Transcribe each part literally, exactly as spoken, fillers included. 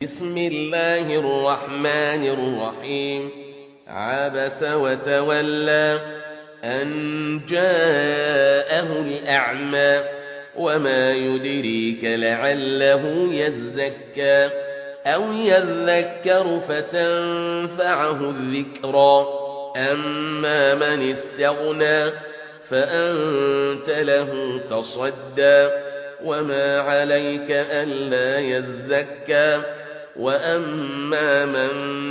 بسم الله الرحمن الرحيم. عبس وتولى أن جاءه الأعمى وما يدريك لعله يزكى أو يذكر فتنفعه الذكرى. أما من استغنى فأنت له تصدى وما عليك ألا يزكى. وأما من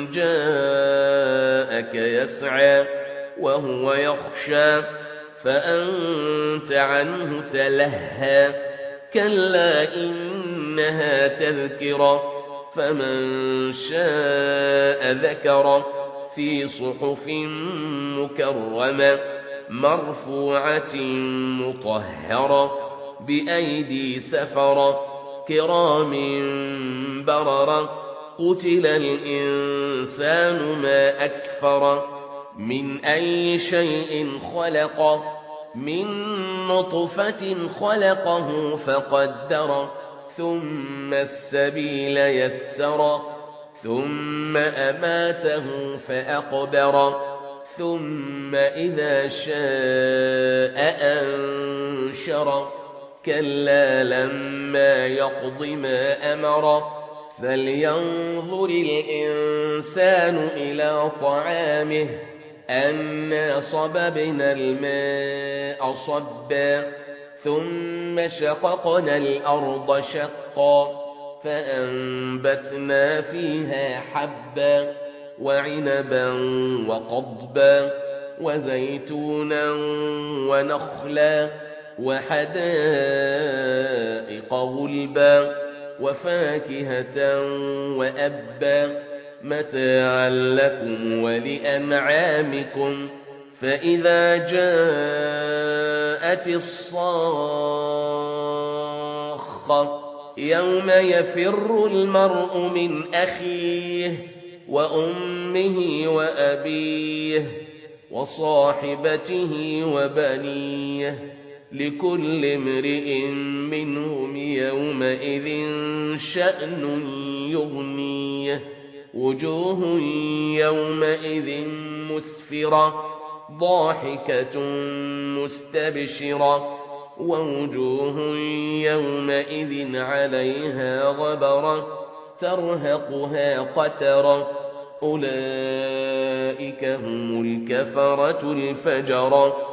جاءك يسعى وهو يخشى فأنت عنه تلهى. كلا إنها تذكرة فمن شاء ذكره في صحف مكرمة مرفوعة مطهرة بأيدي سفرة كرام بررة. قتل الإنسان ما أكفر من أي شيء خلق من نطفة خلقه فقدر ثم السبيل يسر ثم أماته فأقبر ثم إذا شاء أنشر. كلا لما يقض ما أمر فلينظر الإنسان إلى طعامه أنا صببنا الماء صبا ثم شققنا الأرض شقا فأنبتنا فيها حبا وعنبا وقضبا وزيتونا ونخلا وحدائق غلبا وفاكهة وأبا متاعا لكم ولأنعامكم. فإذا جاءت الصاخة يوم يفر المرء من أخيه وأمه وأبيه وصاحبته وبنيه لكل امرئ منهم يومئذ شأن يغنيه. وجوه يومئذ مسفرة ضاحكة مستبشرة ووجوه يومئذ عليها غبرة ترهقها قترة أولئك هم الكفرة الفجرة.